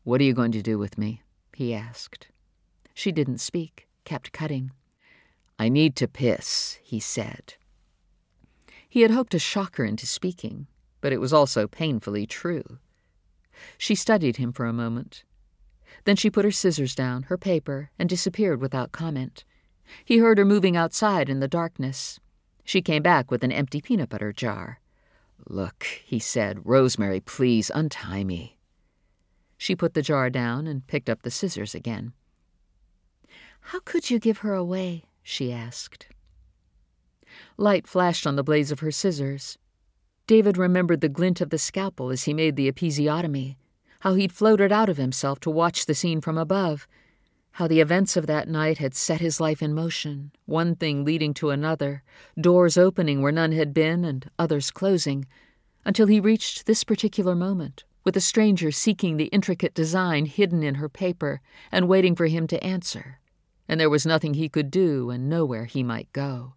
"What are you going to do with me?" he asked. She didn't speak, kept cutting. "I need to piss," he said. He had hoped to shock her into speaking, but it was also painfully true. She studied him for a moment. Then she put her scissors down, her paper, and disappeared without comment. He heard her moving outside in the darkness. She came back with an empty peanut butter jar. "Look," he said, "Rosemary, please untie me." She put the jar down and picked up the scissors again. "How could you give her away?" she asked. Light flashed on the blades of her scissors. David remembered the glint of the scalpel as he made the episiotomy, how he'd floated out of himself to watch the scene from above, how the events of that night had set his life in motion, one thing leading to another, doors opening where none had been and others closing, until he reached this particular moment, with a stranger seeking the intricate design hidden in her paper and waiting for him to answer, and there was nothing he could do and nowhere he might go.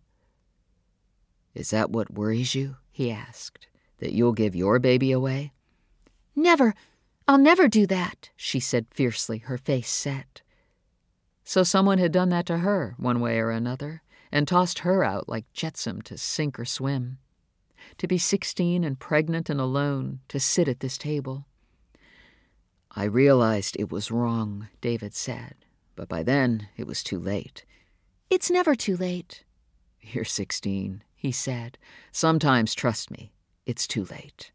"Is that what worries you?" he asked. "That you'll give your baby away?" "Never! I'll never do that," she said fiercely, her face set. So someone had done that to her, one way or another, and tossed her out like jetsam to sink or swim. To be 16 and pregnant and alone, to sit at this table. "I realized it was wrong," David said, "but by then it was too late." "It's never too late." "You're 16, he said. "Sometimes, trust me, it's too late."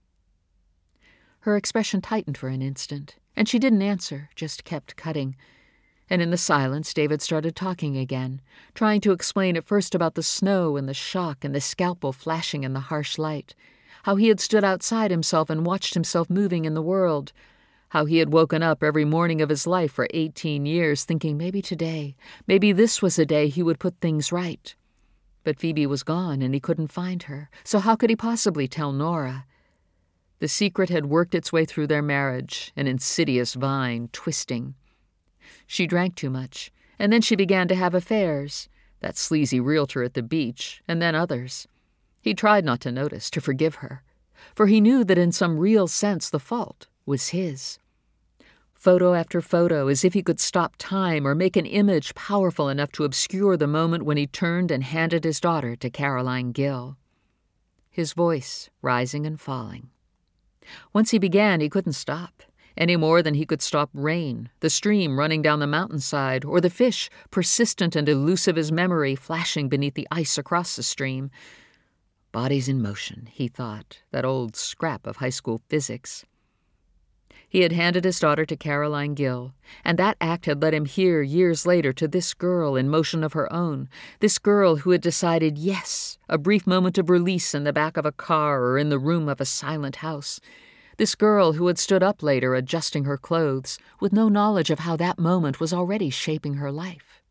Her expression tightened for an instant, and she didn't answer, just kept cutting. And in the silence, David started talking again, trying to explain at first about the snow and the shock and the scalpel flashing in the harsh light, how he had stood outside himself and watched himself moving in the world, how he had woken up every morning of his life for 18 years thinking maybe today, maybe this was a day he would put things right. But Phoebe was gone and he couldn't find her, so how could he possibly tell Nora? The secret had worked its way through their marriage, an insidious vine, twisting. She drank too much, and then she began to have affairs, that sleazy realtor at the beach, and then others. He tried not to notice, to forgive her, for he knew that in some real sense the fault was his. Photo after photo, as if he could stop time or make an image powerful enough to obscure the moment when he turned and handed his daughter to Caroline Gill. His voice rising and falling. Once he began, he couldn't stop, any more than he could stop rain, the stream running down the mountainside, or the fish, persistent and elusive as memory, flashing beneath the ice across the stream. Bodies in motion, he thought, that old scrap of high school physics. He had handed his daughter to Caroline Gill, and that act had led him here years later to this girl in motion of her own, this girl who had decided yes, a brief moment of release in the back of a car or in the room of a silent house, this girl who had stood up later adjusting her clothes, with no knowledge of how that moment was already shaping her life.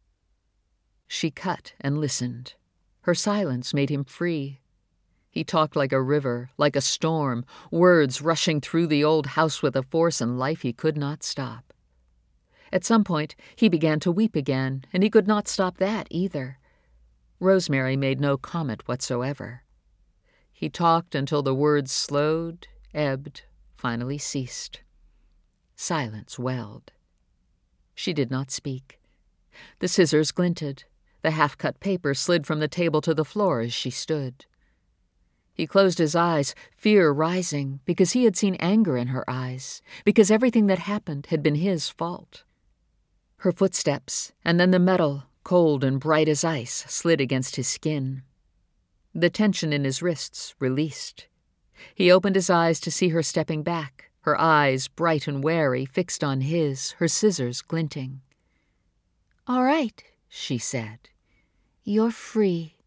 She cut and listened. Her silence made him free. He talked like a river, like a storm, words rushing through the old house with a force and life he could not stop. At some point, he began to weep again, and he could not stop that either. Rosemary made no comment whatsoever. He talked until the words slowed, ebbed, finally ceased. Silence welled. She did not speak. The scissors glinted. The half-cut paper slid from the table to the floor as she stood. He closed his eyes, fear rising, because he had seen anger in her eyes, because everything that happened had been his fault. Her footsteps, and then the metal, cold and bright as ice, slid against his skin. The tension in his wrists released. He opened his eyes to see her stepping back, her eyes, bright and wary, fixed on his, her scissors glinting. "All right," she said. "You're free."